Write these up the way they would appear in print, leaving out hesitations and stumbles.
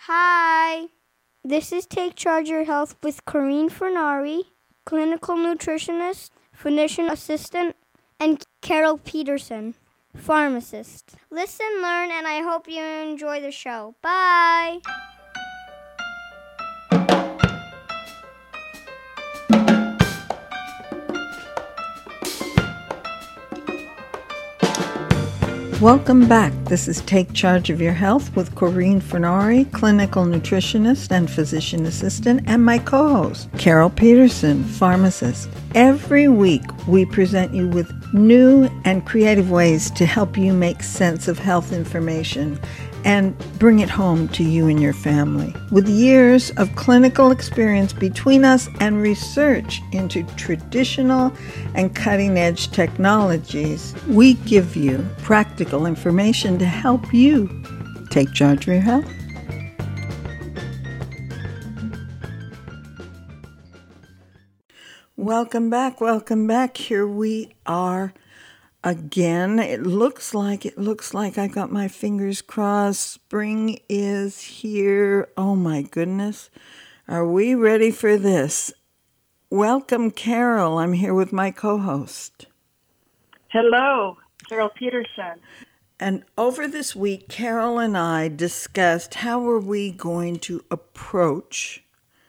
Hi, this is Take Charge Your Health with Corinne Fernari, clinical nutritionist, physician assistant, and Carol Peterson, pharmacist. Listen, learn, and I hope you enjoy the show. Bye. Welcome back. This is Take Charge of Your Health with Corinne Fernari, clinical nutritionist and physician assistant, and my co-host, Carol Peterson, pharmacist. Every week, we present you with new and creative ways to help you make sense of health information and bring it home to you and your family. With years of clinical experience between us and research into traditional and cutting-edge technologies, we give you practical information to help you take charge of your health. Welcome back. Here we are again. It looks like I got my fingers crossed. Spring is here. Oh my goodness. Are we ready for this? Welcome, Carol. I'm here with my co-host. Hello, Carol Peterson. And over this week, Carol and I discussed how are we going to approach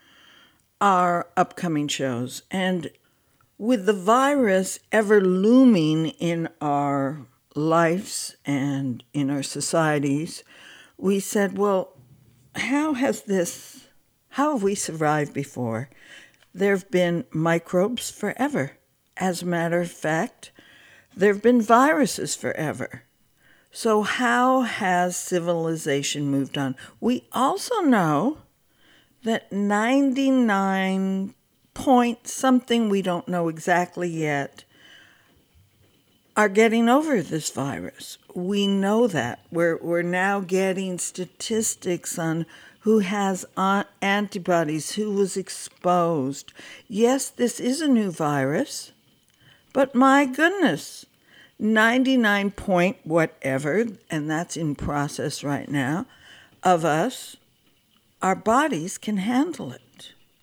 our upcoming shows. And with the virus ever looming in our lives and in our societies, we said, well, how have we survived before? There have been microbes forever. As a matter of fact, there have been viruses forever. So how has civilization moved on? We also know that 99 point something, we don't know exactly yet, are getting over this virus. We know that. We're now getting statistics on who has antibodies, who was exposed. Yes, this is a new virus, but my goodness, 99 point whatever, and that's in process right now, of us, our bodies can handle it.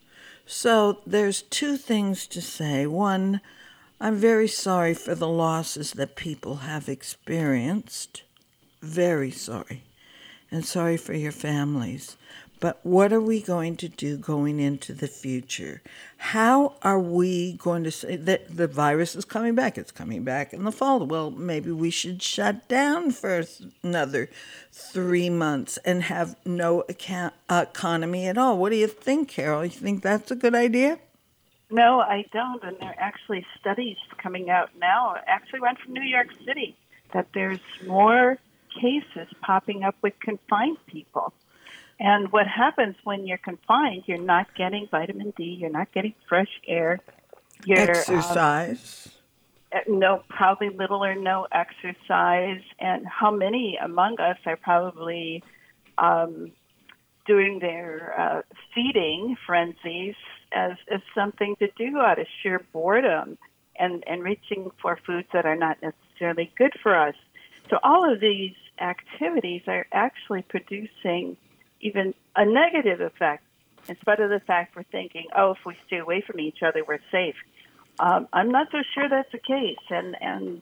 So there's two things to say. One, I'm very sorry for the losses that people have experienced. Very sorry. And sorry for your families. But what are we going to do going into the future? How are we going to say that the virus is coming back? It's coming back in the fall. Well, maybe we should shut down for another 3 months and have no economy at all. What do you think, Carol? You think that's a good idea? No, I don't. And there are actually studies coming out now, actually went from New York City, that there's more cases popping up with confined people. And what happens when you're confined, you're not getting vitamin D, you're not getting fresh air. Exercise. No, probably little or no exercise. And how many among us are probably doing their feeding frenzies as something to do out of sheer boredom and reaching for foods that are not necessarily good for us. So all of these activities are actually producing even a negative effect, in spite of the fact we're thinking, oh, if we stay away from each other, we're safe. I'm not so sure that's the case. And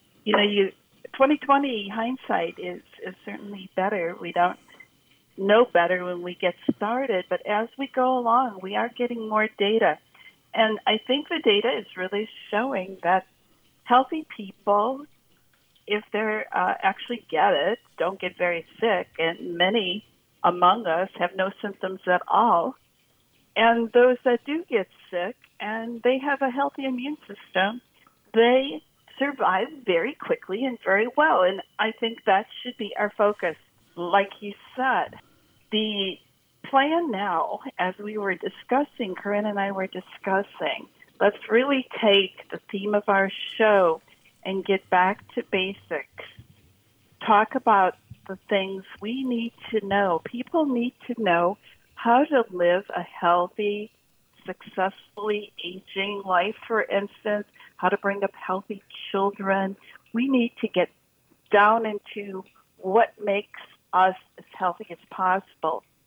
2020 hindsight is certainly better. We don't know better when we get started, but as we go along, we are getting more data. And I think the data is really showing that healthy people, if they actually get it, don't get very sick, and many among us have no symptoms at all. And those that do get sick and they have a healthy immune system, they survive very quickly and very well. And I think that should be our focus. Like you said, the plan now, as we were discussing, Corinne and I were discussing, let's really take the theme of our show and get back to basics. Talk about the things we need to know. People need to know how to live a healthy, successfully aging life, for instance, how to bring up healthy children. We need to get down into what makes us as healthy as possible.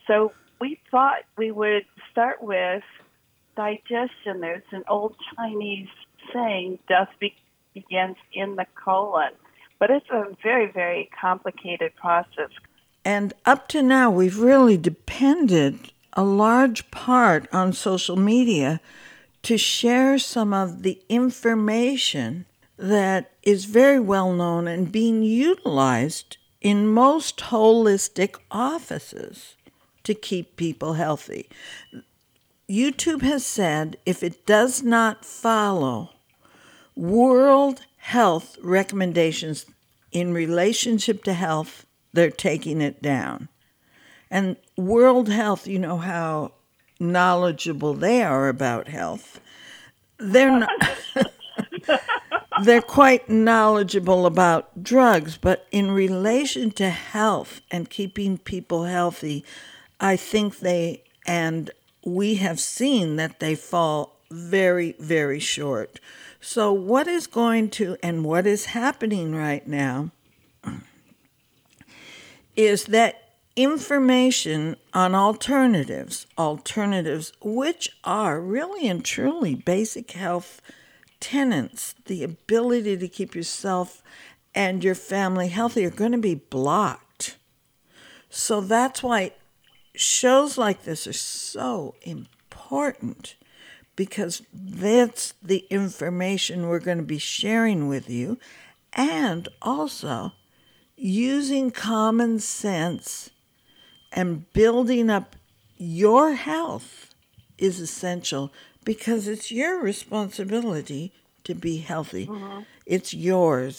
So we thought we would start with digestion. There's an old Chinese saying, death begins in the colon. But it's a very, very complicated process. And up to now, we've really depended a large part on social media to share some of the information that is very well known and being utilized in most holistic offices to keep people healthy. YouTube has said if it does not follow World Health recommendations in relationship to health, they're taking it down. And World Health, you know how knowledgeable they are about health. They're not, they're quite knowledgeable about drugs, but in relation to health and keeping people healthy, I think we have seen that they fall very, very short. So what is going to, and what is happening right now, is that information on alternatives, which are really and truly basic health tenets, the ability to keep yourself and your family healthy, are going to be blocked. So that's why shows like this are so important, because that's the information we're going to be sharing with you, and also using common sense and building up your health is essential, because it's your responsibility to be healthy. Mm-hmm. It's yours.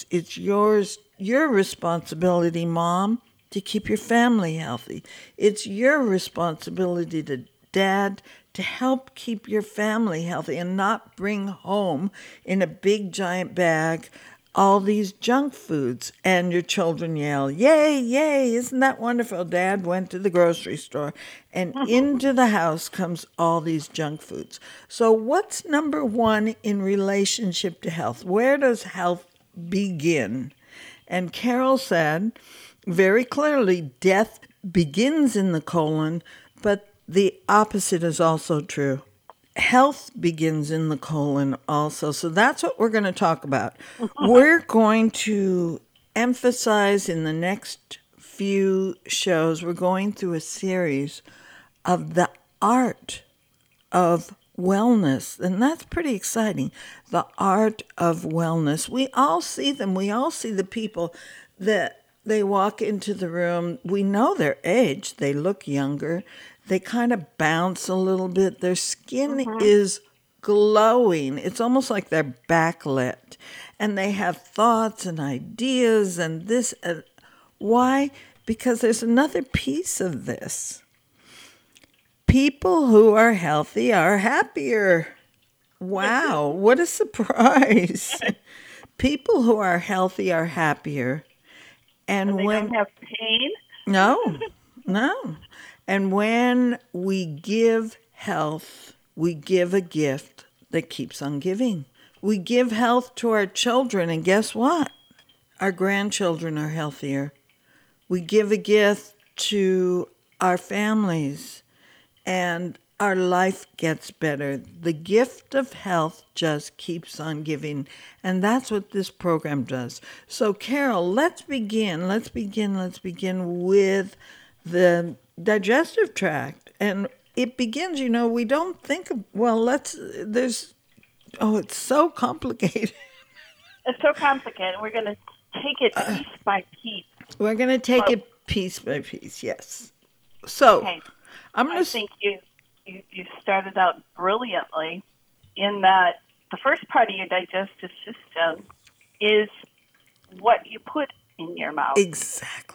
Your responsibility, Mom, to keep your family healthy. It's your responsibility to Dad to help keep your family healthy and not bring home in a big giant bag all these junk foods, and your children yell, "Yay, yay, isn't that wonderful? Dad went to the grocery store," and into the house comes all these junk foods. So what's number one in relationship to health? Where does health begin? And Carol said very clearly, death begins in the colon, but the opposite is also true. Health begins in the colon also. So that's what we're going to talk about. We're going to emphasize in the next few shows, we're going through a series of the art of wellness. And that's pretty exciting. The art of wellness. We all see them. We all see the people that they walk into the room. We know their age. They look younger. They kind of bounce a little bit. Their skin is glowing. It's almost like they're backlit. And they have thoughts and ideas and this. Why? Because there's another piece of this. People who are healthy are happier. Wow, what a surprise. People who are healthy are happier. And they don't have pain? No. And when we give health, we give a gift that keeps on giving. We give health to our children, and guess what? Our grandchildren are healthier. We give a gift to our families, and our life gets better. The gift of health just keeps on giving, and that's what this program does. So, Carol, let's begin with the digestive tract. And it begins, we don't think of, it's so complicated. It's so complicated. We're going to take it piece by piece. We're going to take it piece by piece, yes. So, okay. I think you started out brilliantly in that the first part of your digestive system is what you put in your mouth. Exactly.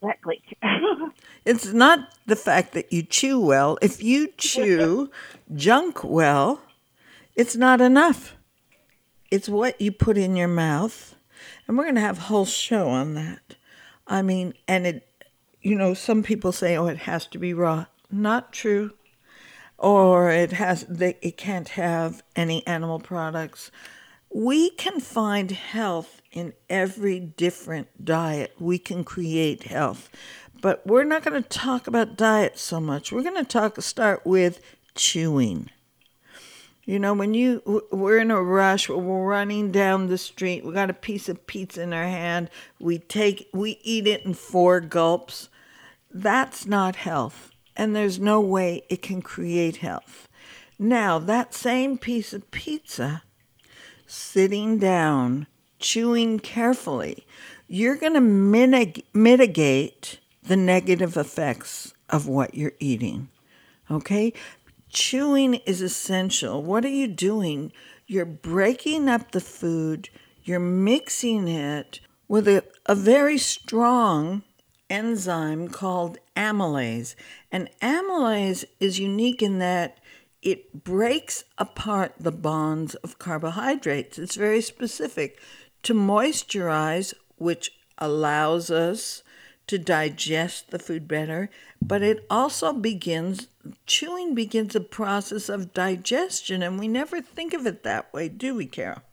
It's not the fact that you chew well. If you chew junk well, it's not enough. It's what you put in your mouth. And we're going to have a whole show on that. I mean, and it, some people say, it has to be raw. Not true. Or it can't have any animal products. We can find health in every different diet. We can create health. But we're not going to talk about diet so much. We're going to start with chewing. You know, when we're in a rush, we're running down the street, we got a piece of pizza in our hand, we eat it in 4 gulps. That's not health, and there's no way it can create health. Now, that same piece of pizza, sitting down, chewing carefully, you're going to mitigate the negative effects of what you're eating. Okay? Chewing is essential. What are you doing? You're breaking up the food, you're mixing it with a very strong enzyme called amylase. And amylase is unique in that it breaks apart the bonds of carbohydrates. It's very specific to moisturize, which allows us to digest the food better, but it also chewing begins a process of digestion, and we never think of it that way, do we, Carol?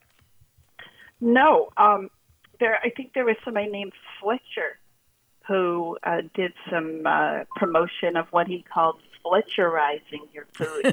No. I think there was somebody named Fletcher who did some promotion of what he called Fletcherizing your food.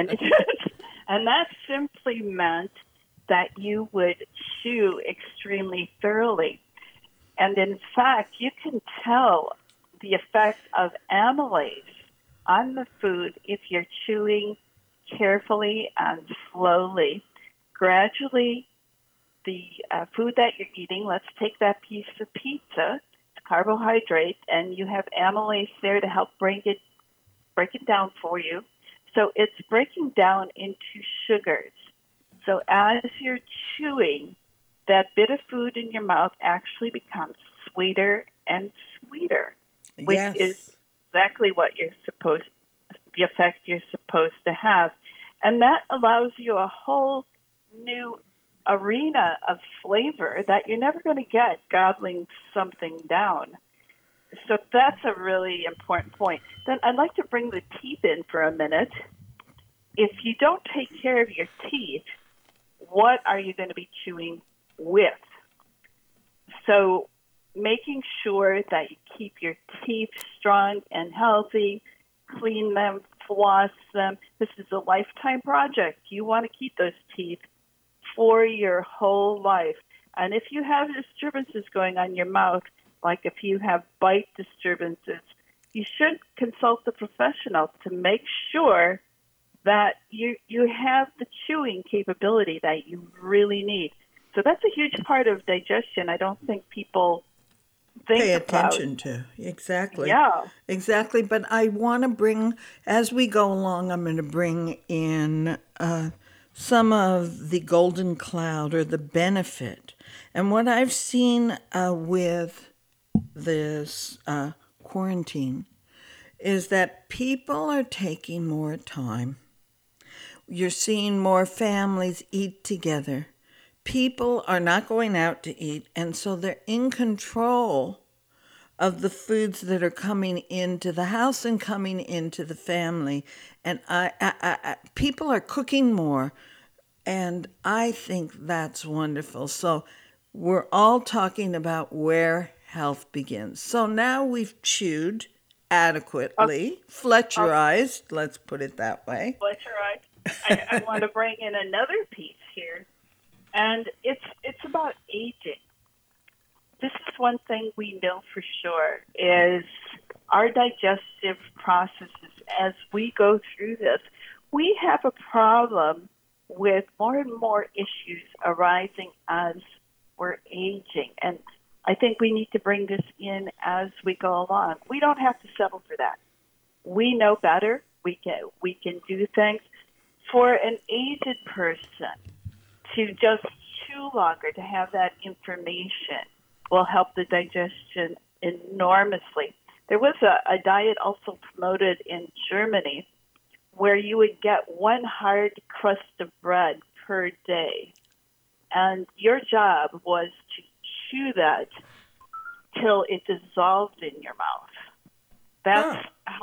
and that simply meant that you would chew extremely thoroughly. And in fact, you can tell the effect of amylase on the food if you're chewing carefully and slowly. Gradually, the food that you're eating, let's take that piece of pizza, it's carbohydrate, and you have amylase there to help break it down for you. So it's breaking down into sugars. So as you're chewing, that bit of food in your mouth actually becomes sweeter and sweeter, which is exactly what the effect you're supposed to have. And that allows you a whole new arena of flavor that you're never going to get gobbling something down. So that's a really important point. Then I'd like to bring the teeth in for a minute. If you don't take care of your teeth, what are you going to be chewing with? So making sure that you keep your teeth strong and healthy, clean them, floss them. This is a lifetime project. You want to keep those teeth for your whole life. And if you have disturbances going on in your mouth, like if you have bite disturbances, you should consult the professional to make sure that you have the chewing capability that you really need. So that's a huge part of digestion. I don't think people pay attention to. Exactly. Yeah. Exactly. But I want to bring, as we go along, I'm going to bring in some of the golden cloud or the benefit. And what I've seen with this quarantine is that people are taking more time. You're seeing more families eat together. People are not going out to eat, and so they're in control of the foods that are coming into the house and coming into the family. And people are cooking more, and I think that's wonderful. So we're all talking about where health begins. So now we've chewed adequately, Fletcherized, let's put it that way. Fletcherized. I want to bring in another piece here. And it's about aging. This is one thing we know for sure is our digestive processes. As we go through this, we have a problem with more and more issues arising as we're aging. And I think we need to bring this in as we go along. We don't have to settle for that. We know better. We can do things. For an aged person, to just chew longer, to have that information will help the digestion enormously. There was a diet also promoted in Germany where you would get one hard crust of bread per day. And your job was to chew that till it dissolved in your mouth. That's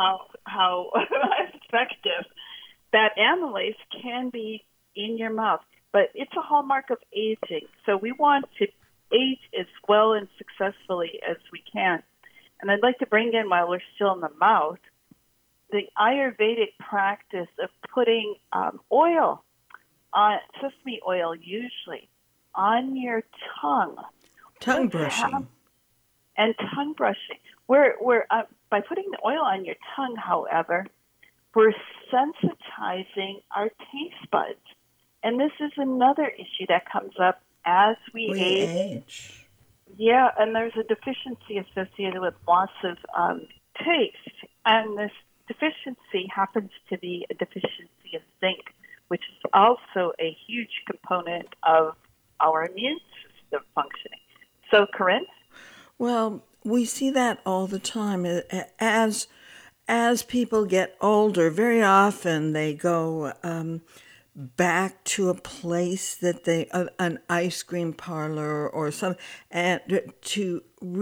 how effective that amylase can be in your mouth. But it's a hallmark of aging. So we want to age as well and successfully as we can. And I'd like to bring in, while we're still in the mouth, the Ayurvedic practice of putting oil, sesame oil usually, on your tongue. Tongue brushing. And tongue brushing. By putting the oil on your tongue, however, we're sensitizing our taste buds. And this is another issue that comes up as we age. Yeah, and there's a deficiency associated with loss of taste. And this deficiency happens to be a deficiency of zinc, which is also a huge component of our immune system functioning. So, Corinne? Well, we see that all the time. As people get older, very often they go back to a place that an ice cream parlor or something, and to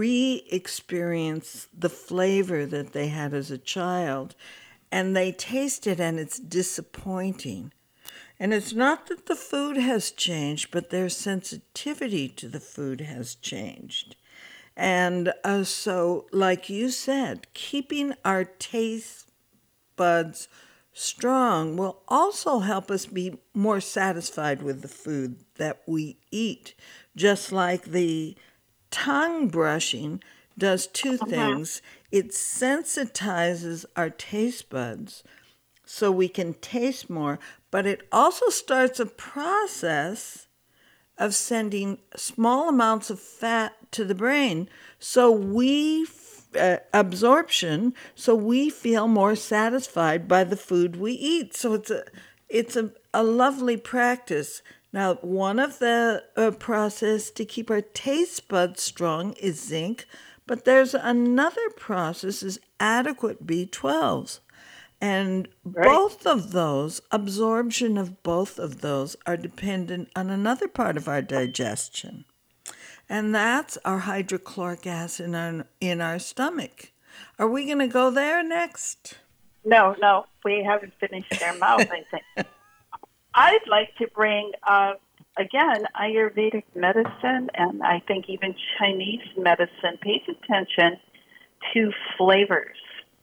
re-experience the flavor that they had as a child, and they taste it and it's disappointing. And it's not that the food has changed, but their sensitivity to the food has changed. And so, like you said, keeping our taste buds strong will also help us be more satisfied with the food that we eat. Just like the tongue brushing does two things. It sensitizes our taste buds so we can taste more, but it also starts a process of sending small amounts of fat to the brain so we absorption, so we feel more satisfied by the food we eat. So it's a lovely practice. Now, one of the process to keep our taste buds strong is zinc, but there's another process is adequate B12s. And both of those, absorption of both of those, are dependent on another part of our digestion. And that's our hydrochloric acid in our stomach. Are we going to go there next? No, we haven't finished our mouth, I think. I'd like to bring, again, Ayurvedic medicine, and I think even Chinese medicine pays attention to flavors.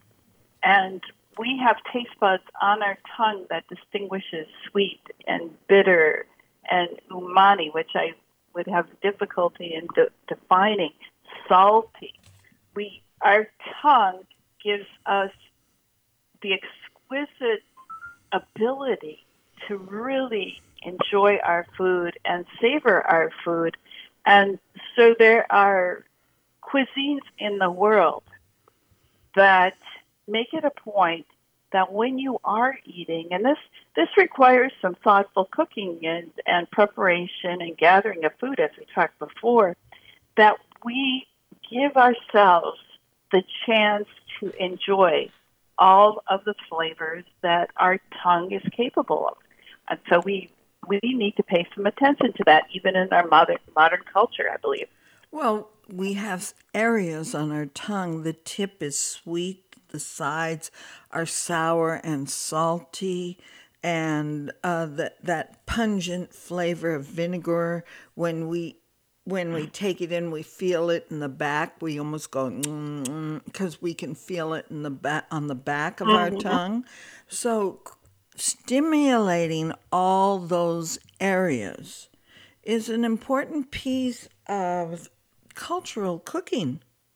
And we have taste buds on our tongue that distinguishes sweet and bitter and umami, which I would have difficulty in defining, salty. Our tongue gives us the exquisite ability to really enjoy our food and savor our food. And so there are cuisines in the world that make it a point that when you are eating, and this requires some thoughtful cooking and preparation and gathering of food, as we talked before, that we give ourselves the chance to enjoy all of the flavors that our tongue is capable of. And so we need to pay some attention to that, even in our modern culture, I believe. Well, we have areas on our tongue. The tip is sweet. The sides are sour and salty, and that pungent flavor of vinegar. When we take it in, we feel it in the back. We almost go because we can feel it in the back on the back of our tongue. So stimulating all those areas is an important piece of cultural cooking,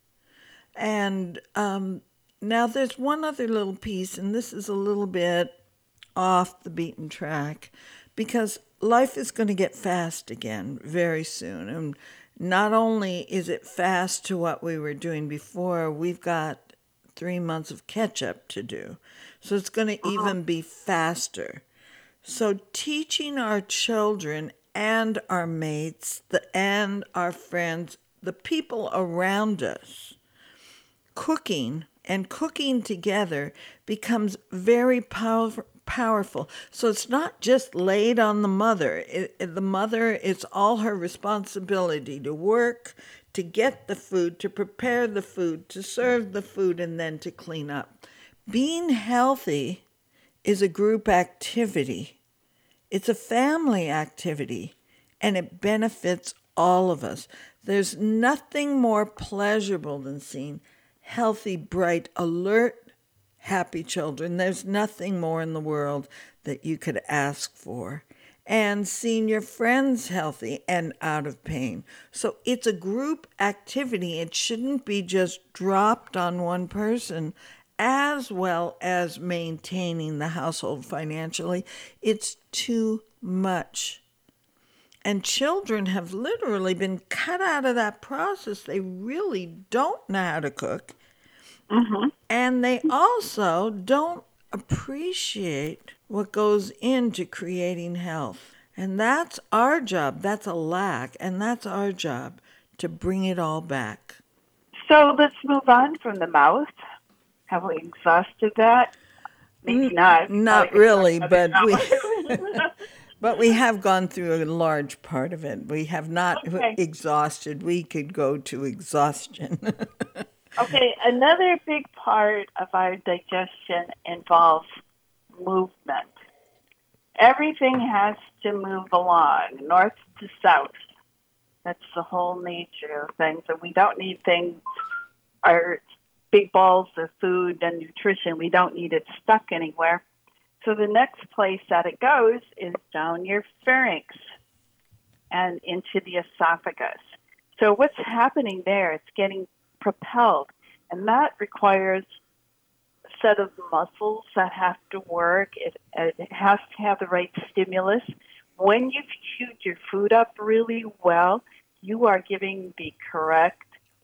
and now, there's one other little piece, and this is a little bit off the beaten track, because life is going to get fast again very soon. And not only is it fast to what we were doing before, we've got 3 months of catch-up to do. So it's going to even be faster. So teaching our children and our mates and our friends, the people around us, cooking together becomes very powerful. So it's not just laid on the mother. The mother, it's all her responsibility to work, to get the food, to prepare the food, to serve the food, and then to clean up. Being healthy is a group activity. It's a family activity, and it benefits all of us. There's nothing more pleasurable than seeing healthy, bright, alert, happy children. There's nothing more in the world that you could ask for. And seeing your friends healthy and out of pain. So it's a group activity. It shouldn't be just dropped on one person, as well as maintaining the household financially. It's too much. And children have literally been cut out of that process. They really don't know how to cook. Mm-hmm. And they also don't appreciate what goes into creating health. And that's our job. That's a lack. And that's our job, to bring it all back. So let's move on from the mouth. Have we exhausted that? Maybe not. Not really, but we have gone through a large part of it. We have not exhausted. We could go to exhaustion. Okay, another big part of our digestion involves movement. Everything has to move along, north to south. That's the whole nature of things. And we don't need things, our big balls of food and nutrition, we don't need it stuck anywhere. So the next place that it goes is down your pharynx and into the esophagus. So what's happening there? It's getting propelled, and that requires a set of muscles that have to work. It has to have the right stimulus. When you've chewed your food up really well, you are giving the correct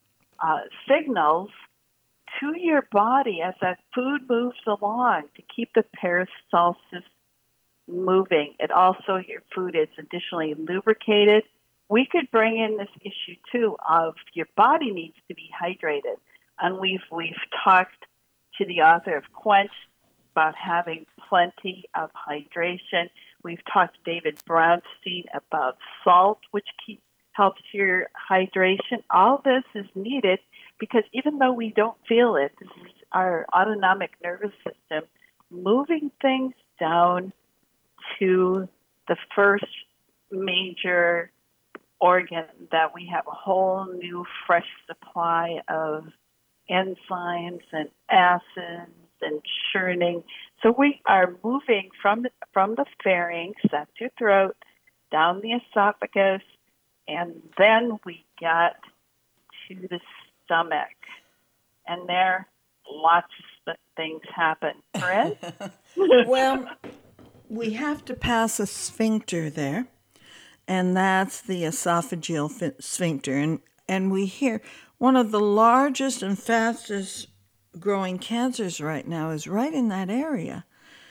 signals to your body as that food moves along to keep the peristalsis moving. It also, your food is additionally lubricated. We could bring in this issue, too, of your body needs to be hydrated. And we've talked to the author of Quench about having plenty of hydration. We've talked to David Brownstein about salt, which helps your hydration. All this is needed because even though we don't feel it, this is our autonomic nervous system moving things down to the first major organ that we have a whole new fresh supply of enzymes and acids and churning. So we are moving from the pharynx, that's your throat, down the esophagus, and then we get to the stomach. And there, lots of things happen. Correct? Well, we have to pass a sphincter there, and that's the esophageal sphincter. And we hear one of the largest and fastest growing cancers right now is right in that area,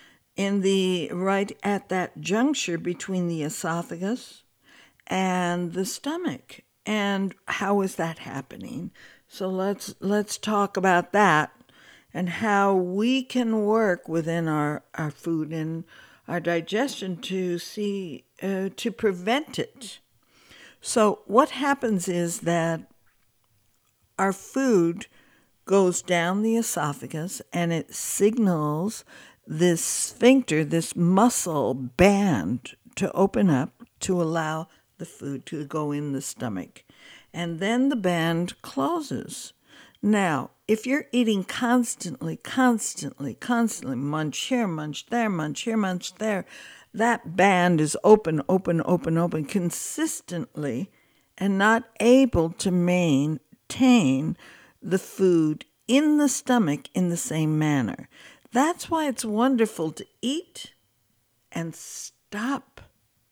right at that juncture between the esophagus and the stomach. And how is that happening? So let's talk about that and how we can work within our food and our digestion to to prevent it. So what happens is that our food goes down the esophagus and it signals this sphincter, this muscle band, to open up to allow the food to go in the stomach. And then the band closes. Now, if you're eating constantly, munch here, munch there, munch here, munch there, that band is open consistently and not able to maintain the food in the stomach in the same manner. That's why it's wonderful to eat and stop.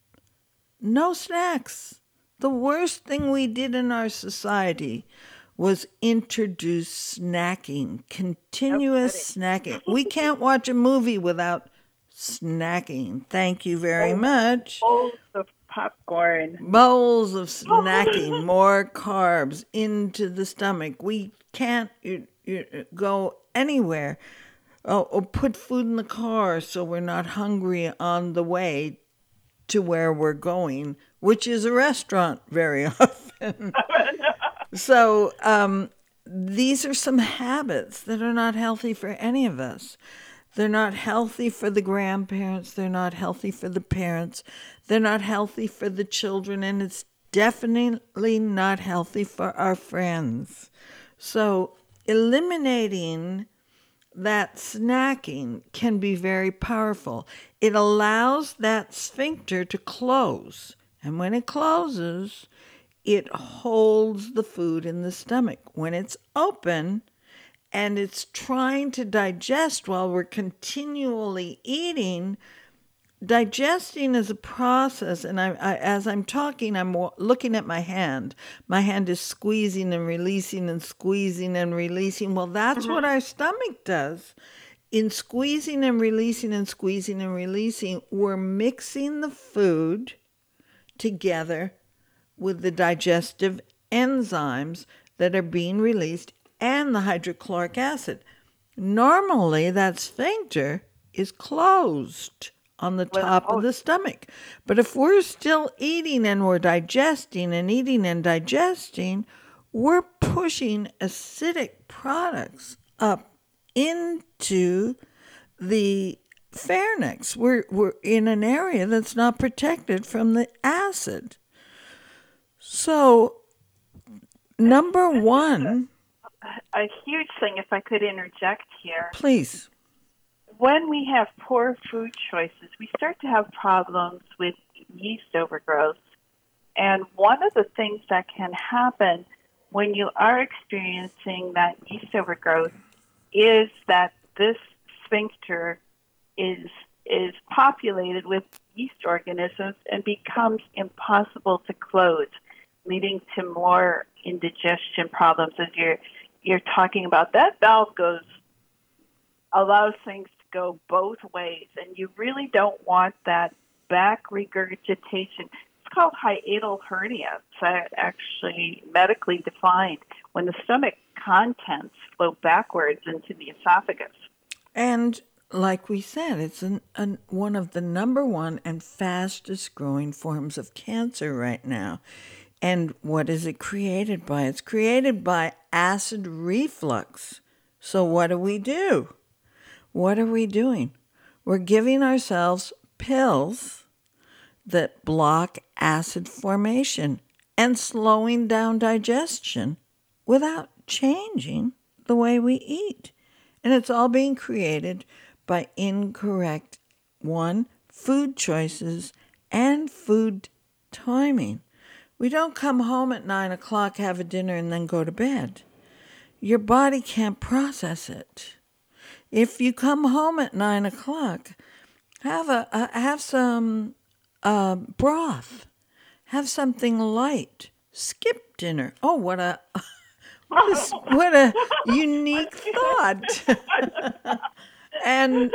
No snacks. The worst thing we did in our society was introduce snacking, continuous snacking. We can't watch a movie without snacking. Thank you very much. Bowls of popcorn. Bowls of snacking, more carbs into the stomach. We can't go anywhere or put food in the car so we're not hungry on the way to where we're going, which is a restaurant very often. So these are some habits that are not healthy for any of us. They're not healthy for the grandparents. They're not healthy for the parents. They're not healthy for the children. And it's definitely not healthy for our friends. So eliminating that snacking can be very powerful. It allows that sphincter to close. And when it closes, it holds the food in the stomach. When it's open and it's trying to digest while we're continually eating, digesting is a process. And as I'm talking, I'm looking at my hand. My hand is squeezing and releasing and squeezing and releasing. Well, that's what our stomach does. In squeezing and releasing and squeezing and releasing, we're mixing the food together with the digestive enzymes that are being released and the hydrochloric acid. Normally, that sphincter is closed on the top of the stomach. But if we're still eating and we're digesting and eating and digesting, we're pushing acidic products up into the pharynx. We're in an area that's not protected from the acid. So, number one... A huge thing, if I could interject here. Please. When we have poor food choices, we start to have problems with yeast overgrowth. And one of the things that can happen when you are experiencing that yeast overgrowth is that this sphincter is populated with yeast organisms and becomes impossible to close, leading to more indigestion problems. As you're talking about, that valve allows things to go both ways, and you really don't want that back regurgitation. It's called hiatal hernia. It's actually medically defined when the stomach contents flow backwards into the esophagus. And like we said, it's one of the number one and fastest growing forms of cancer right now. And what is it created by? It's created by acid reflux. So what do? What are we doing? We're giving ourselves pills that block acid formation and slowing down digestion without changing the way we eat. And it's all being created by incorrect, food choices and food timing. We don't come home at 9 o'clock, have a dinner, and then go to bed. Your body can't process it. If you come home at 9 o'clock, have some broth. Have something light. Skip dinner. Oh, what a unique thought. and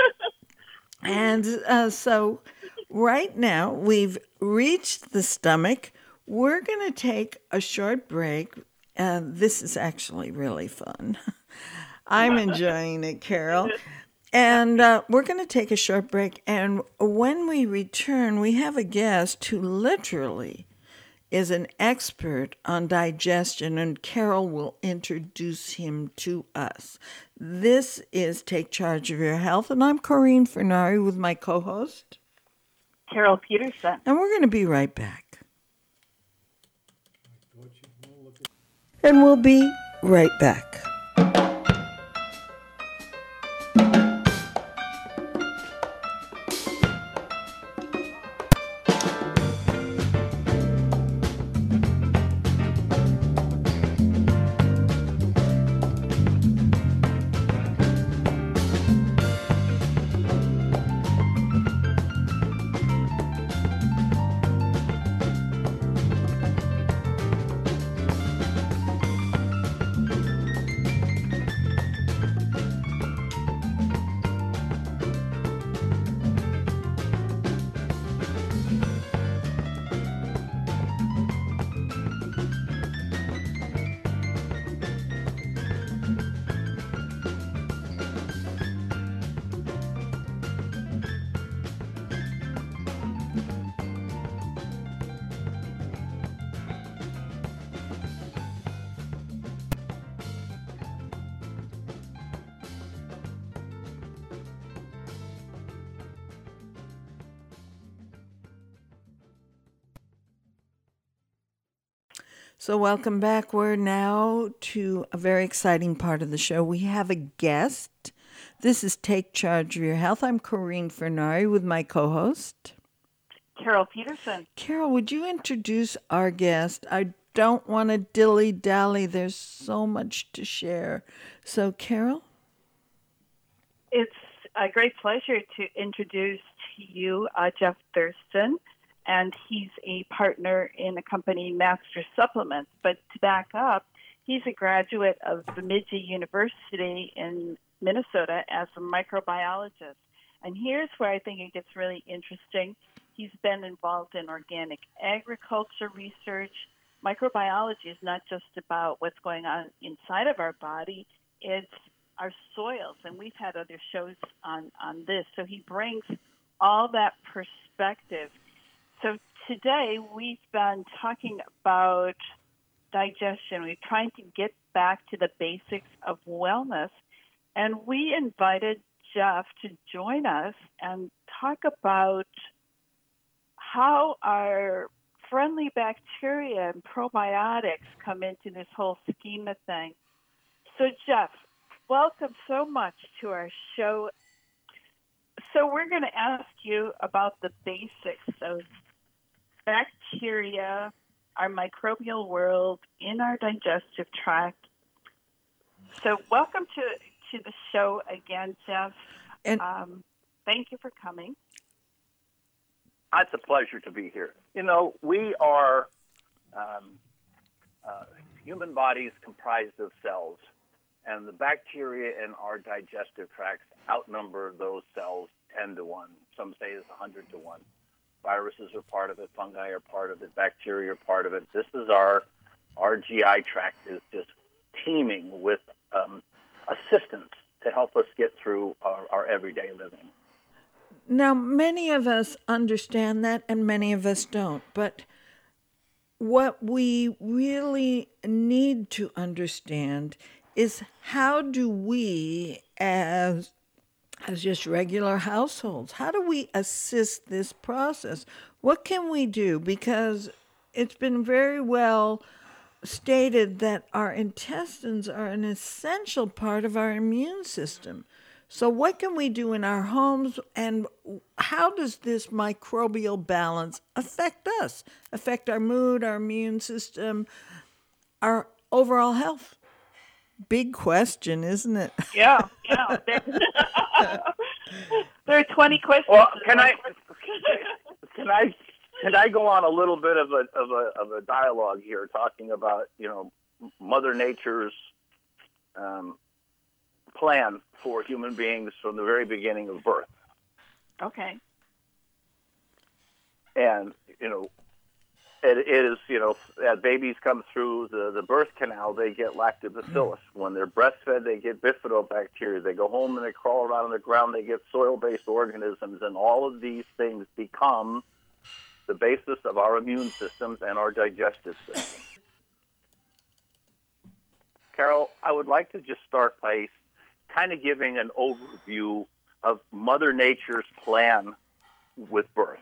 so right now we've reached the stomach. We're going to take a short break. This is actually really fun. I'm enjoying it, Carol. And we're going to take a short break. And when we return, we have a guest who literally is an expert on digestion, and Carol will introduce him to us. This is Take Charge of Your Health, and I'm Corinne Furnari with my co-host, Carol Peterson. And we're going to be right back. And we'll be right back. So, welcome back. We're now to a very exciting part of the show. We have a guest. This is Take Charge of Your Health. I'm Corinne Fernari with my co-host, Carol Peterson. Carol, would you introduce our guest? I don't want to dilly-dally. There's so much to share. So, Carol? It's a great pleasure to introduce to you Jeff Thurston, and he's a partner in the company Master Supplements. But to back up, he's a graduate of Bemidji University in Minnesota as a microbiologist. And here's where I think it gets really interesting. He's been involved in organic agriculture research. Microbiology is not just about what's going on inside of our body, it's our soils. And we've had other shows on this. So he brings all that perspective. So today we've been talking about digestion. We're trying to get back to the basics of wellness. And we invited Jeff to join us and talk about how our friendly bacteria and probiotics come into this whole scheme of things. So, Jeff, welcome so much to our show. So we're going to ask you about the basics of bacteria, our microbial world, in our digestive tract. So welcome to the show again, Jeff. And thank you for coming. It's a pleasure to be here. You know, we are human bodies comprised of cells, and the bacteria in our digestive tracts outnumber those cells 10 to 1. Some say it's 100 to 1. Viruses are part of it, fungi are part of it, bacteria are part of it. This is our GI tract is just teeming with assistance to help us get through our everyday living. now, many of us understand that and many of us don't. But what we really need to understand is how do we, as just regular households, how do we assist this process? What can we do? Because it's been very well stated that our intestines are an essential part of our immune system. So what can we do in our homes, and how does this microbial balance affect us, affect our mood, our immune system, our overall health? Big question, isn't it? Yeah. There are 20 questions. Well, can I go on a little bit of a dialogue here, talking about Mother Nature's plan for human beings from the very beginning of birth. Okay. And it is as babies come through the birth canal, they get lactobacillus. When they're breastfed, they get bifidobacteria. They go home and they crawl around on the ground, they get soil-based organisms, and all of these things become the basis of our immune systems and our digestive system. Carol, I would like to just start by kind of giving an overview of Mother Nature's plan with birth.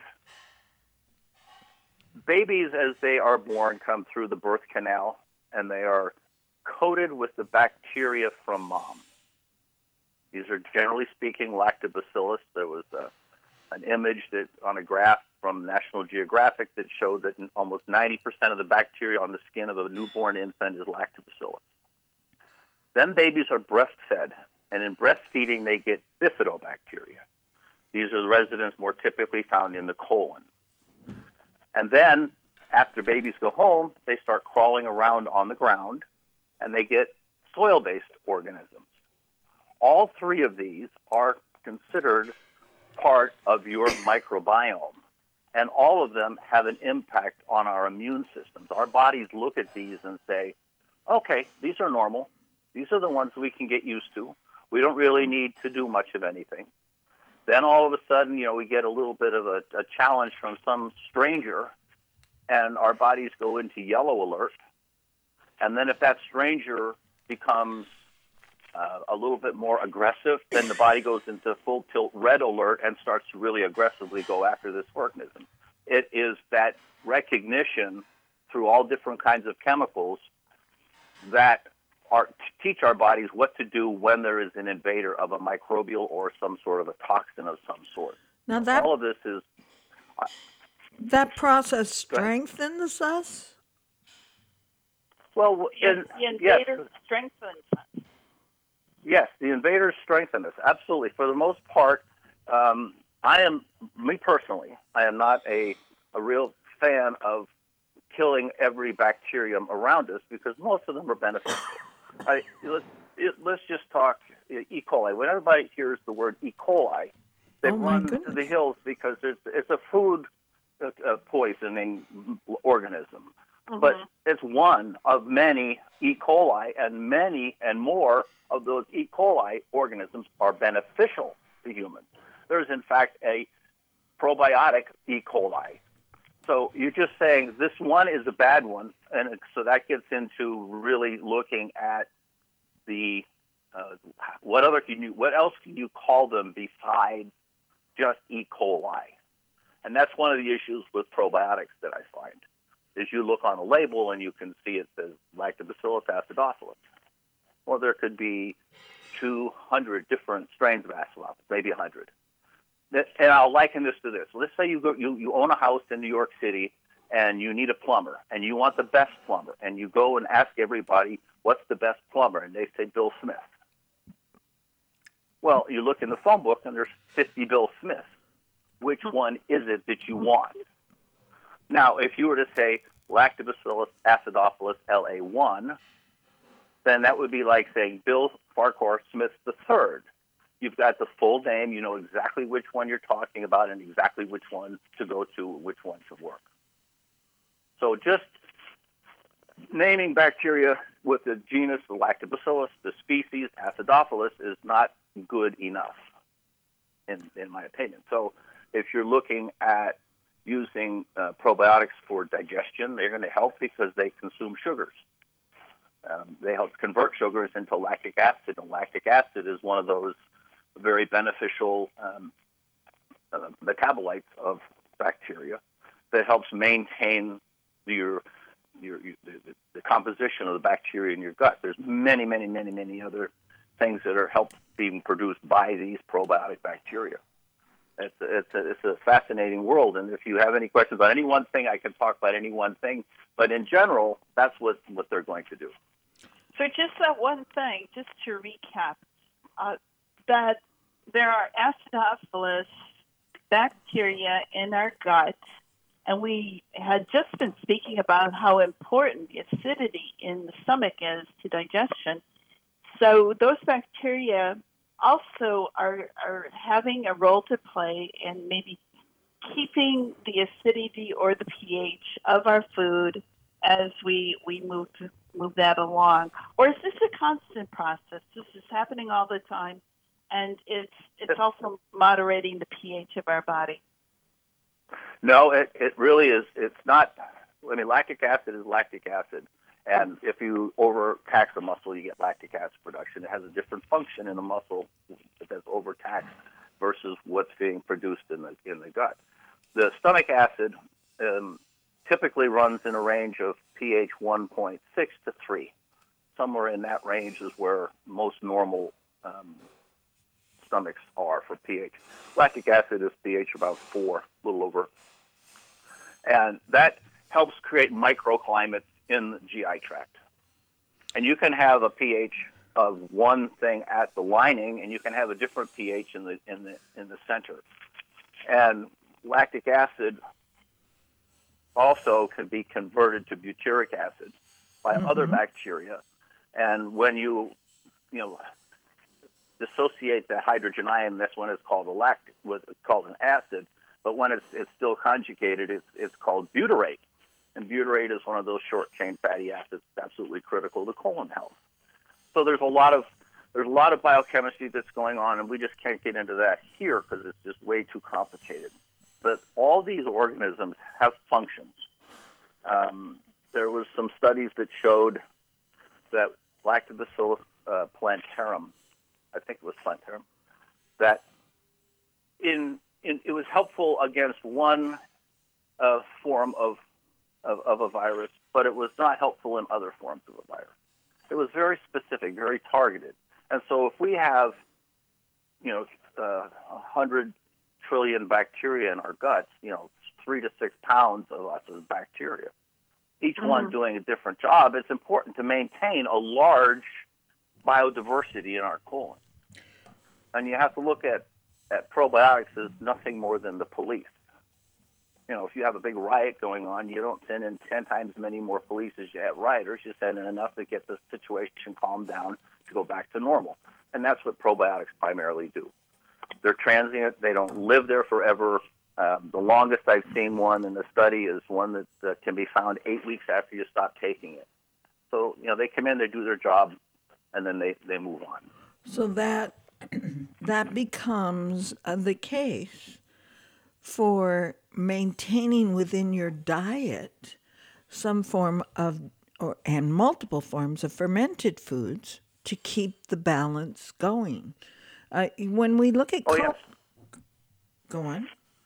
Babies, as they are born, come through the birth canal, and they are coated with the bacteria from mom. These are, generally speaking, lactobacillus. There was an image that on a graph from National Geographic that showed that almost 90% of the bacteria on the skin of a newborn infant is lactobacillus. Then babies are breastfed, and in breastfeeding they get bifidobacteria. These are the residents more typically found in the colon. And then, after babies go home, they start crawling around on the ground, and they get soil-based organisms. All three of these are considered part of your microbiome, and all of them have an impact on our immune systems. Our bodies look at these and say, okay, these are normal. These are the ones we can get used to. We don't really need to do much of anything. Then all of a sudden, we get a little bit of a challenge from some stranger, and our bodies go into yellow alert. And then if that stranger becomes a little bit more aggressive, then the body goes into full tilt red alert and starts to really aggressively go after this organism. It is that recognition through all different kinds of chemicals that teach our bodies what to do when there is an invader of a microbial or some sort of a toxin of some sort. Now All of this is... that process strengthens us? Well, the invader strengthens us. Yes, the invaders strengthen us, absolutely. For the most part, me personally, I am not a real fan of killing every bacterium around us because most of them are beneficial. Let's just talk E. coli. When everybody hears the word E. coli, they run to the hills because it's a food poisoning organism. Mm-hmm. But it's one of many E. coli, and many and more of those E. coli organisms are beneficial to humans. There's, in fact, a probiotic E. coli. So you're just saying this one is a bad one, and so that gets into really looking at the what else can you call them besides just E. coli? And that's one of the issues with probiotics that I find. Is you look on a label and you can see it says Lactobacillus acidophilus. Well, there could be 200 different strains of acidophilus, maybe 100. And I'll liken this to this. Let's say you own a house in New York City and you need a plumber and you want the best plumber, and you go and ask everybody what's the best plumber, and they say Bill Smith. Well, you look in the phone book and there's 50 Bill Smiths. Which one is it that you want? Now, if you were to say Lactobacillus acidophilus LA1, then that would be like saying Bill Farquhar Smith III. You've got the full name, you know exactly which one you're talking about and exactly which one to go to, which one should work. So just naming bacteria with the genus the Lactobacillus, the species Acidophilus, is not good enough, in my opinion. So if you're looking at using probiotics for digestion, they're going to help because they consume sugars. They help convert sugars into lactic acid, and lactic acid is one of those very beneficial metabolites of bacteria that helps maintain the composition of the bacteria in your gut. There's many, many, many, many other things that are helped being produced by these probiotic bacteria. It's a fascinating world, and if you have any questions about any one thing, I can talk about any one thing. But in general, that's what they're going to do. So just that one thing, just to recap, that there are acidophilus bacteria in our gut, and we had just been speaking about how important the acidity in the stomach is to digestion. So those bacteria also are having a role to play in maybe keeping the acidity or the pH of our food as we move that along. Or is this a constant process? This is happening all the time, and it's also moderating the pH of our body. No, it really is. It's not. I mean, lactic acid is lactic acid. And if you overtax a muscle, you get lactic acid production. It has a different function in the muscle that's overtaxed versus what's being produced in the gut. The stomach acid typically runs in a range of pH 1.6 to 3. Somewhere in that range is where most normal stomachs are for pH. Lactic acid is pH about 4, a little over. And that helps create microclimates in the GI tract. And you can have a pH of one thing at the lining, and you can have a different pH in the center. And lactic acid also can be converted to butyric acid by other bacteria. And when you dissociate the hydrogen ion, that's when it's called called an acid. But when it's still conjugated, it's called butyrate. And butyrate is one of those short-chain fatty acids that's absolutely critical to colon health. So there's a lot of biochemistry that's going on, and we just can't get into that here because it's just way too complicated. But all these organisms have functions. There was some studies that showed that Lactobacillus plantarum, I think it was plantarum, that it was helpful against one form of a virus but it was not helpful in other forms of the virus. It was very specific, very targeted. And so if we have, 100 trillion bacteria in our guts, 3 to 6 pounds of us as bacteria, each one doing a different job, it's important to maintain a large biodiversity in our colon. And you have to look at probiotics as nothing more than the police. If you have a big riot going on, you don't send in 10 times many more police as you have rioters. You send in enough to get the situation calmed down to go back to normal. And that's what probiotics primarily do. They're transient. They don't live there forever. The longest I've seen one in the study is one that can be found 8 weeks after you stop taking it. So, they come in, they do their job, and then they move on. So that becomes the case for maintaining within your diet some form of and multiple forms of fermented foods to keep the balance going. When we look at yes. Go on.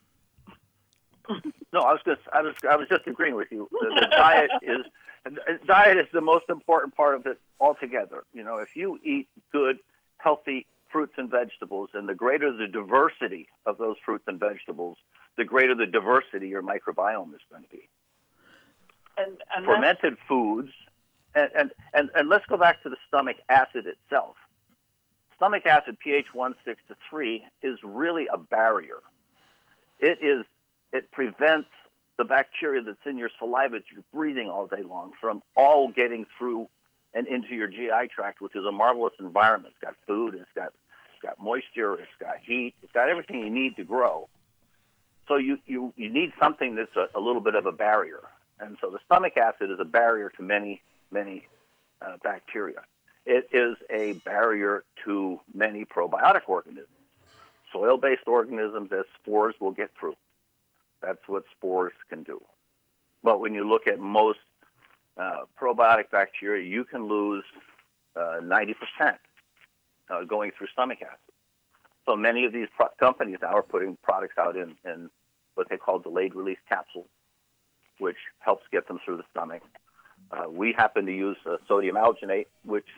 No, I was just agreeing with you. The diet is the most important part of it altogether. If you eat good, healthy fruits and vegetables, and the greater the diversity of those fruits and vegetables, the greater the diversity your microbiome is going to be. And fermented foods, and let's go back to the stomach acid itself. Stomach acid, pH 1, 6 to 3, is really a barrier. It prevents the bacteria that's in your saliva that you're breathing all day long from all getting through and into your GI tract, which is a marvelous environment. It's got food, it's got moisture, it's got heat, it's got everything you need to grow. So you need something that's a little bit of a barrier. And so the stomach acid is a barrier to many, many bacteria. It is a barrier to many probiotic organisms. Soil-based organisms, as spores, will get through. That's what spores can do. But when you look at most probiotic bacteria, you can lose 90% going through stomach acid. So many of these companies now are putting products out in what they call delayed release capsules, which helps get them through the stomach. We happen to use sodium alginate, which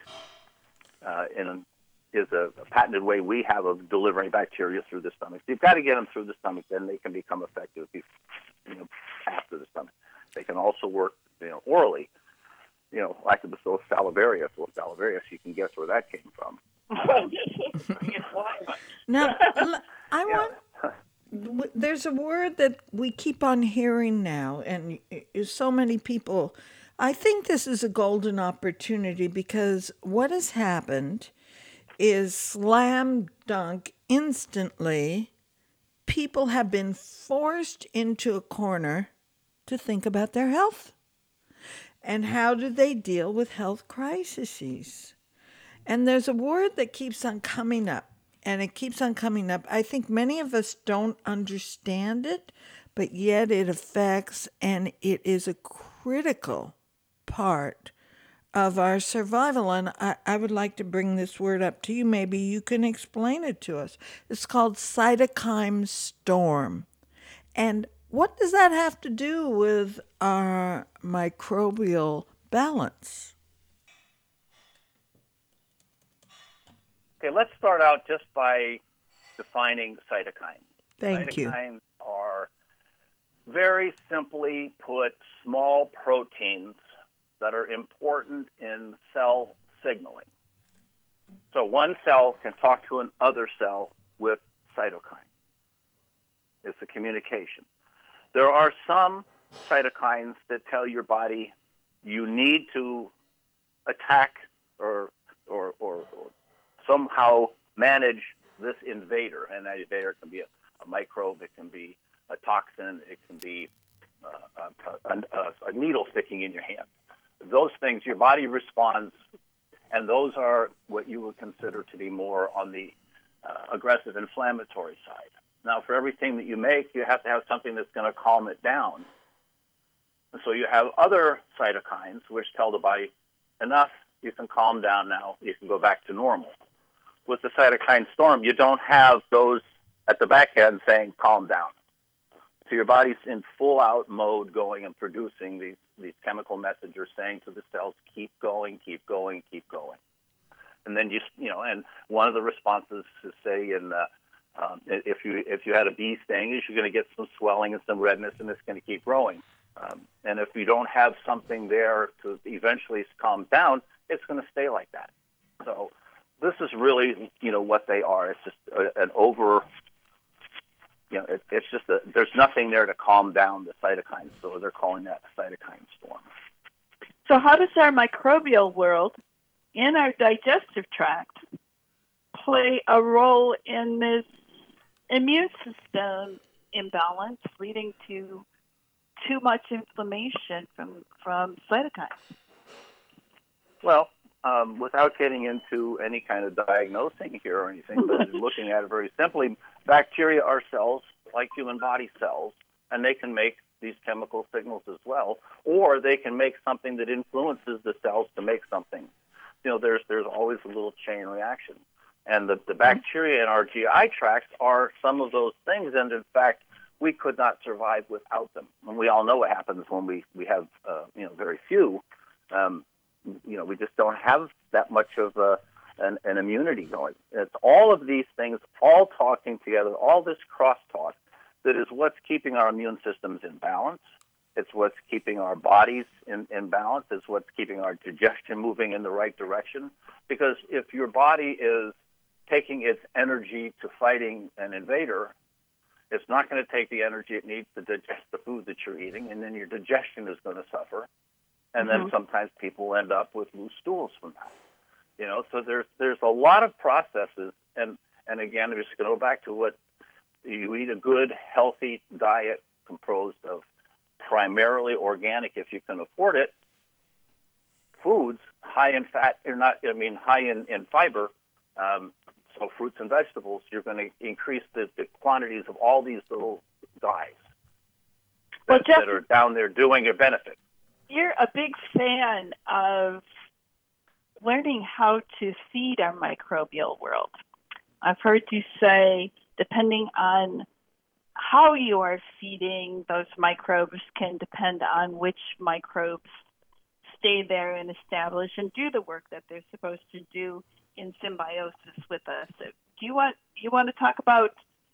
is a patented way we have of delivering bacteria through the stomach. So you've got to get them through the stomach, then they can become effective after the stomach. They can also work orally. Lactobacillus salivarius. Well, salivarius, you can guess where that came from. Now, there's a word that we keep on hearing now, and so many people. I think this is a golden opportunity because what has happened is slam dunk instantly. People have been forced into a corner to think about their health. And how do they deal with health crises? And there's a word that keeps on coming up, and it keeps on coming up. I think many of us don't understand it, but yet it affects, and it is a critical part of our survival. And I would like to bring this word up to you. Maybe you can explain it to us. It's called cytokine storm. And what does that have to do with our microbial balance? Okay, let's start out just by defining cytokines. Thank you. Cytokines are, very simply put, small proteins that are important in cell signaling. So one cell can talk to another cell with cytokines. It's a communication. There are some cytokines that tell your body you need to attack or somehow manage this invader. And that invader can be a microbe, it can be a toxin, it can be a needle sticking in your hand. Those things, your body responds, and those are what you would consider to be more on the aggressive inflammatory side. Now, for everything that you make, you have to have something that's going to calm it down. And so you have other cytokines which tell the body, enough, you can calm down now, you can go back to normal. With the cytokine storm, you don't have those at the back end saying, calm down. So your body's in full-out mode going and producing these chemical messengers saying to the cells, keep going, keep going, keep going. And then and one of the responses is, say, if you had a bee sting, you're going to get some swelling and some redness, and it's going to keep growing. And if you don't have something there to eventually calm down, it's going to stay like that. So this is really, what they are. It's just an over. It's just there's nothing there to calm down the cytokines, so they're calling that a cytokine storm. So how does our microbial world in our digestive tract play a role in this immune system imbalance leading to too much inflammation from cytokines? Well, without getting into any kind of diagnosing here or anything, but looking at it very simply, bacteria are cells like human body cells, and they can make these chemical signals as well, or they can make something that influences the cells to make something. There's always a little chain reaction. And the bacteria in our GI tracts are some of those things, and in fact, we could not survive without them. And we all know what happens when we have, very few. We just don't have that much of an immunity going. It's all of these things, all talking together, all this crosstalk, that is what's keeping our immune systems in balance. It's what's keeping our bodies in balance. It's what's keeping our digestion moving in the right direction. Because if your body is taking its energy to fighting an invader, it's not going to take the energy it needs to digest the food that you're eating, and then your digestion is going to suffer. And then sometimes people end up with loose stools from that. So there's a lot of processes, and again, I'm just going to go back to what you eat: a good, healthy diet composed of primarily organic, if you can afford it, foods high in fat, high in fiber. So fruits and vegetables, you're going to increase the quantities of all these little guys that are down there doing your benefit. You're a big fan of learning how to feed our microbial world. I've heard you say, depending on how you are feeding, those microbes can depend on which microbes stay there and establish and do the work that they're supposed to do in symbiosis with us. Do you want to talk about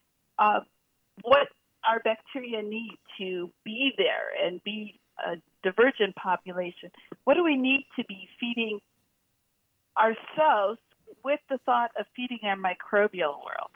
what our bacteria need to be there and be a divergent population? What do we need to be feeding ourselves with the thought of feeding our microbial world?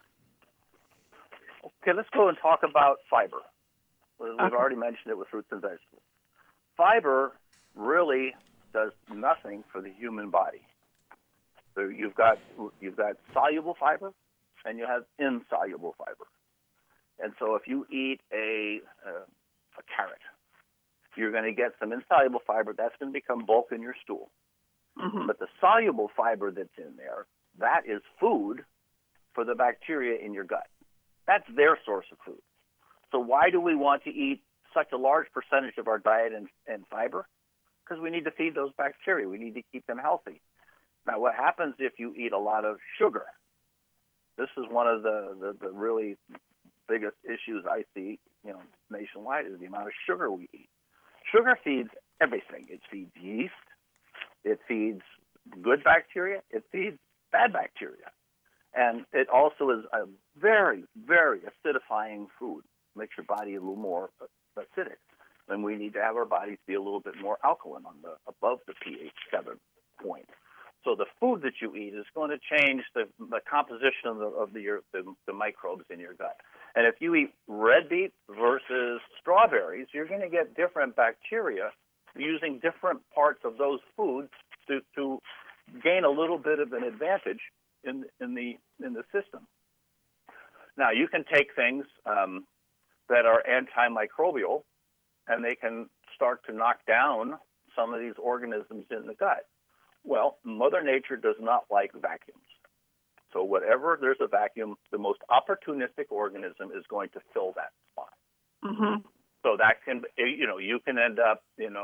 Okay, let's go and talk about fiber. We've already mentioned it with fruits and vegetables. Fiber really does nothing for the human body. So you've got soluble fiber, and you have insoluble fiber. And so if you eat a carrot, you're going to get some insoluble fiber. That's going to become bulk in your stool. But the soluble fiber that's in there, that is food for the bacteria in your gut. That's their source of food. So why do we want to eat such a large percentage of our diet in fiber? Because we need to feed those bacteria. We need to keep them healthy. Now, what happens if you eat a lot of sugar? This is one of the really biggest issues I see, nationwide, is the amount of sugar we eat. Sugar feeds everything. It feeds yeast. It feeds good bacteria. It feeds bad bacteria. And it also is a very, very acidifying food. Makes your body a little more acidic. And we need to have our bodies be a little bit more alkaline above the pH 7 point. So the food that you eat is going to change the composition of the microbes in your gut. And if you eat red beet versus strawberries, you're going to get different bacteria using different parts of those foods to gain a little bit of an advantage in the system. Now, you can take things that are antimicrobial, and they can start to knock down some of these organisms in the gut. Well, Mother Nature does not like vacuums. So whatever there's a vacuum, the most opportunistic organism is going to fill that spot. So that can, you can end up,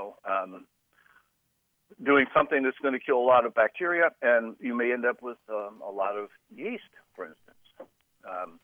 doing something that's going to kill a lot of bacteria, and you may end up with a lot of yeast, for instance.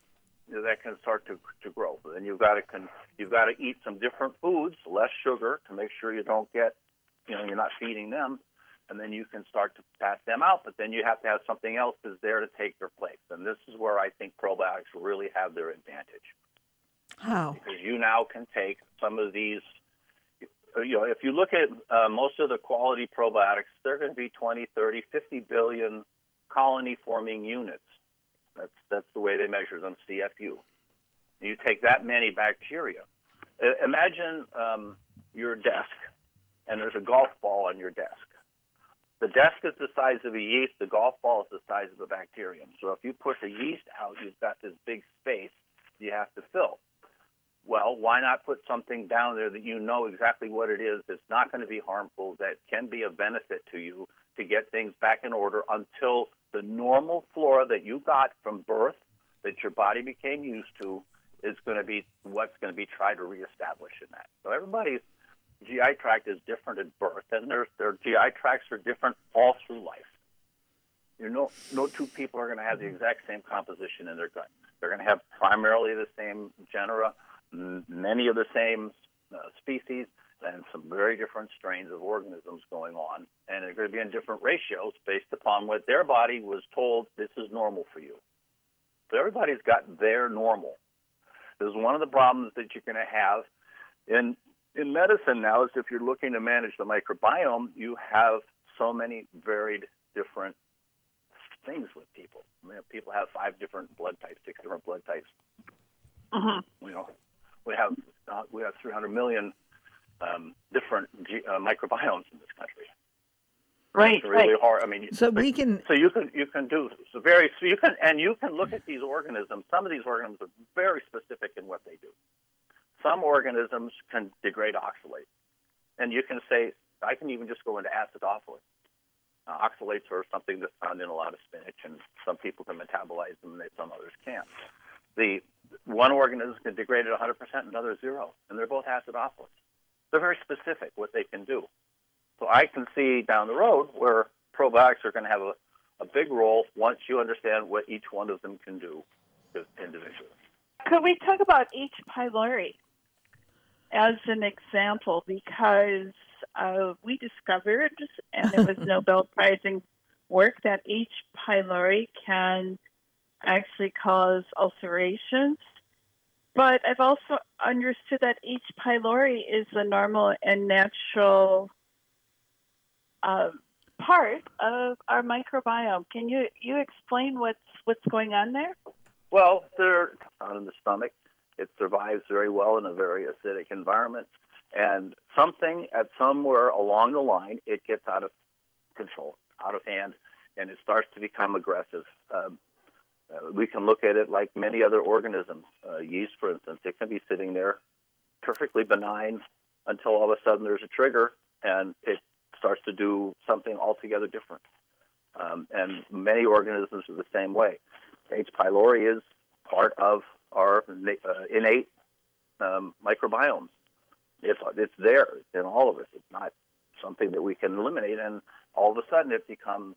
that can start to grow. But then you've got to eat some different foods, less sugar, to make sure you don't get, you're not feeding them, and then you can start to pass them out. But then you have to have something else that's there to take their place, and this is where I think probiotics really have their advantage. How? Because you now can take some of these. If you look at most of the quality probiotics, they're going to be 20, 30, 50 billion colony-forming units. That's the way they measure them, CFU. You take that many bacteria. Imagine your desk, and there's a golf ball on your desk. The desk is the size of a yeast. The golf ball is the size of a bacterium. So if you push a yeast out, you've got this big space you have to fill. Well, why not put something down there that you know exactly what it is, that's not going to be harmful, that can be of benefit to you, to get things back in order until the normal flora that you got from birth, that your body became used to, is going to be what's going to be tried to reestablish in that. So everybody's GI tract is different at birth, and their GI tracts are different all through life. No two people are going to have the exact same composition in their gut. They're going to have primarily the same genera, many of the same species, and some very different strains of organisms going on. And they're going to be in different ratios based upon what their body was told this is normal for you. So everybody's got their normal. This is one of the problems that you're going to have in medicine now, is if you're looking to manage the microbiome, you have so many varied different things with people. People have 5 different blood types, 6 different blood types. Mm-hmm. We have 300 million different microbiomes in this country. Right. It's really hard. You can look at these organisms. Some of these organisms are very specific in what they do. Some organisms can degrade oxalates, and you can say, I can even just go into acidophilus. Oxalates are something that's found in a lot of spinach, and some people can metabolize them, and some others can't. The one organism can degrade it 100%, another 0, and they're both acidophilus. They're very specific what they can do. So I can see down the road where probiotics are going to have a big role once you understand what each one of them can do individually. Could we talk about H. pylori as an example? Because we discovered, and it was Nobel Prize work, that H. pylori can actually cause ulcerations. But I've also understood that H. pylori is a normal and natural part of our microbiome. Can you explain what's going on there? Well, they're found in the stomach. It survives very well in a very acidic environment. And somewhere along the line, it gets out of control, out of hand, and it starts to become aggressive. We can look at it like many other organisms. Yeast, for instance, it can be sitting there perfectly benign until all of a sudden there's a trigger, and it starts to do something altogether different. And many organisms are the same way. H. pylori is part of our innate microbiomes. It's there in all of us. It's not something that we can eliminate, and all of a sudden it becomes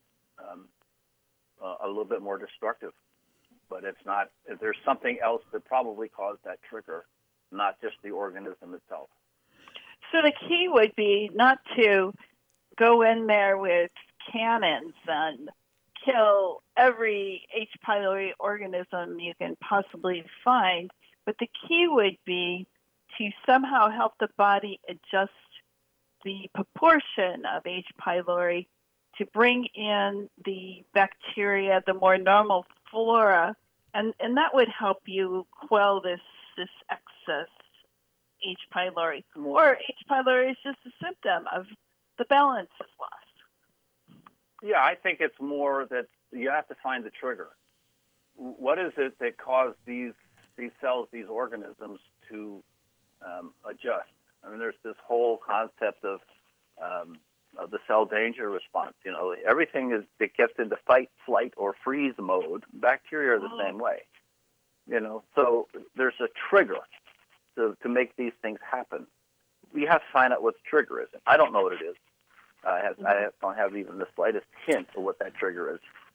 a little bit more destructive. But it's not. There's something else that probably caused that trigger, not just the organism itself. So the key would be not to go in there with cannons and kill every H. pylori organism you can possibly find, but the key would be to somehow help the body adjust the proportion of H. pylori to bring in the bacteria, the more normal flora, and that would help you quell this excess H. pylori. Or H. pylori is just a symptom of the balance is lost. Yeah, I think it's more that you have to find the trigger. What is it that caused these cells, these organisms to adjust? I mean, there's this whole concept of the cell danger response. Everything that gets into fight, flight, or freeze mode. Bacteria are the same way. So there's a trigger to make these things happen. We have to find out what the trigger is. I don't know what it is. I don't have even the slightest hint of what that trigger is.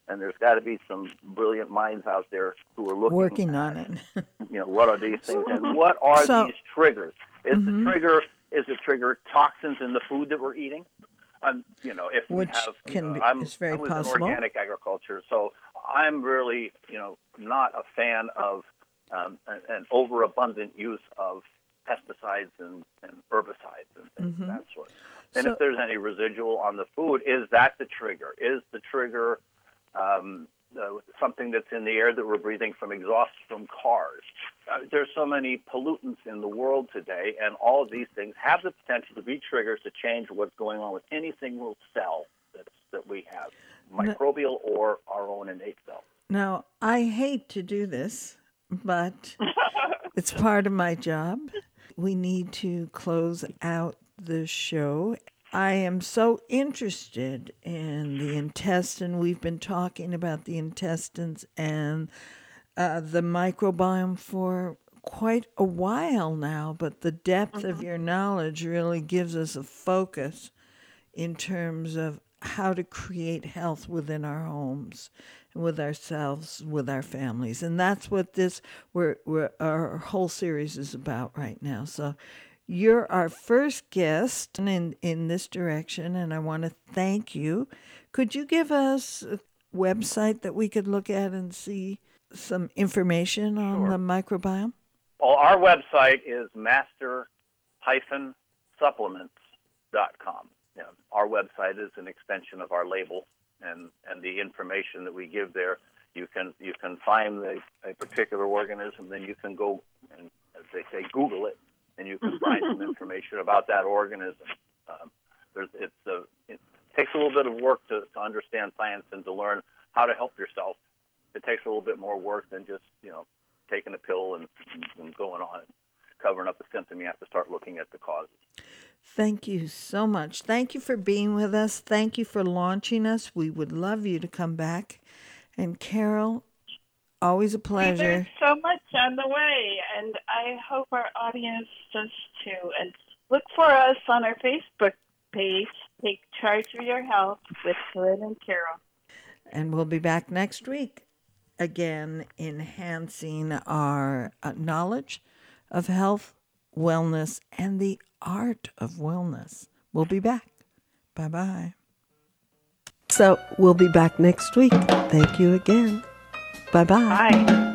and there's got to be some brilliant minds out there who are working on it. What are these things, and what are these triggers? Is the trigger toxins in the food that we're eating? If Which we have, can be, I it's very was possible. in organic agriculture, so I'm really, not a fan of an overabundant use of pesticides and herbicides and things of that sort. And if there's any residual on the food, is that the trigger? Is the trigger something that's in the air that we're breathing from exhaust from cars? There's so many pollutants in the world today, and all of these things have the potential to be triggers to change what's going on with any single cell that we have, microbial or our own innate cell. Now, I hate to do this, but it's part of my job. We need to close out the show. I am so interested in the intestine. We've been talking about the intestines and the microbiome for quite a while now, but the depth of your knowledge really gives us a focus in terms of how to create health within our homes, with ourselves, with our families. And that's what our whole series is about right now. So you're our first guest in this direction, and I want to thank you. Could you give us a website that we could look at and see some information on the microbiome? Well, our website is master-supplements.com. Our website is an extension of our label, and the information that we give there, you can find a particular organism, then you can go and, as they say, Google it, and you can find some information about that organism. It takes a little bit of work to understand science and to learn how to help yourself. It takes a little bit more work than just taking a pill and going on and covering up the symptom. You have to start looking at the causes. Thank you so much. Thank you for being with us. Thank you for launching us. We would love you to come back. And Carol, always a pleasure. There's so much on the way, and I hope our audience does too. And look for us on our Facebook page, Take Charge of Your Health with Corinne and Carol. And we'll be back next week, again, enhancing our knowledge of health, wellness, and the art of wellness. We'll be back. Bye-bye. So we'll be back next week. Thank you again. Bye-bye. Bye.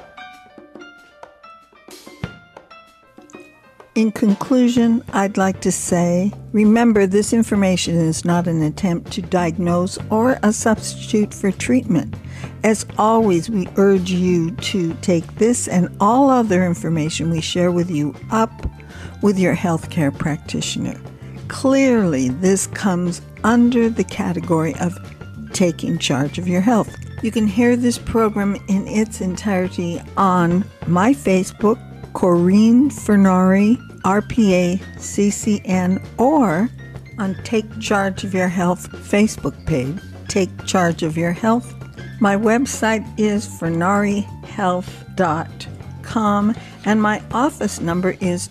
In conclusion, I'd like to say, remember, this information is not an attempt to diagnose or a substitute for treatment. As always, we urge you to take this and all other information we share with you up with your healthcare practitioner. Clearly, this comes under the category of taking charge of your health. You can hear this program in its entirety on my Facebook, Corinne Furnari, RPA CCN, or on Take Charge of Your Health Facebook page, Take Charge of Your Health. My website is furnarihealth.com, and my office number is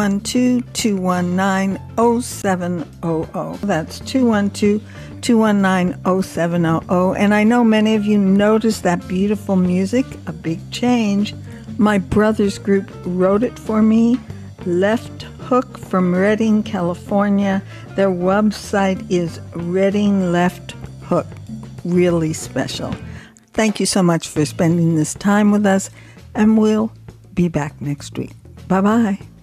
212-219-0700. That's 212-219-0700. And I know many of you noticed that beautiful music, A Big Change. My brother's group wrote it for me, Left Hook from Redding, California. Their website is Redding Left Hook. Really special. Thank you so much for spending this time with us, and we'll be back next week. Bye-bye.